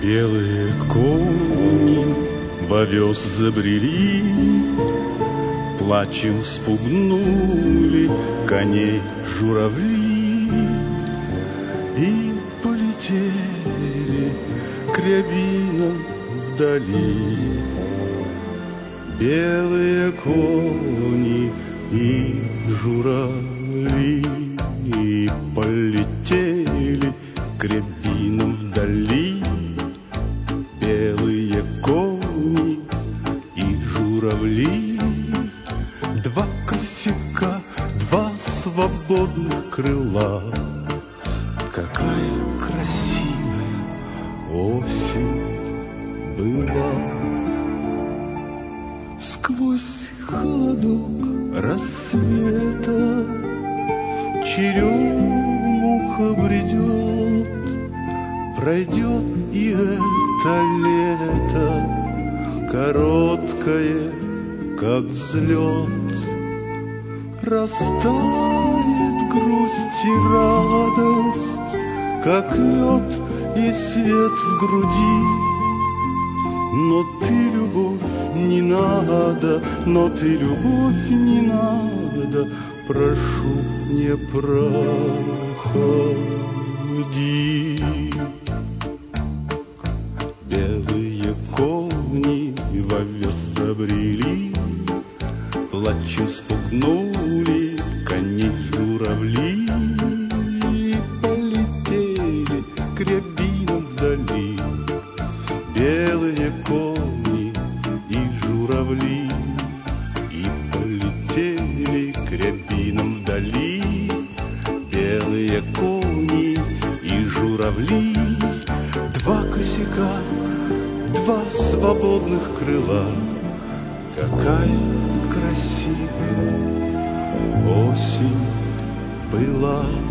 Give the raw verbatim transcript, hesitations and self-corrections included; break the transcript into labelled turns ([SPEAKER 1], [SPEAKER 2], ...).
[SPEAKER 1] Белые кони в овес забрели, плачем спугнули коней журавли и полетели к рябинам вдали. Белые кони и журавли и полетели к рябинам вдали. Белые кони и журавли, два косяка, два свободных крыла. Какая красивая осень была. Сквозь холодок рассвета черемуха бредет, пройдет и это лето, короткое, как взлет. Растает грусть и радость, как лед и свет в груди. Но ты, любовь, не надо, но ты, любовь, не надо, прошу, не проходи. Белые кони в овес забрели, плачем спугнули коней журавли и полетели к рябинам вдали. Белые кони и журавли и полетели к рябинам вдали. Белые кони и журавли, два косяка, два свободных крыла. Какая красивая осень была.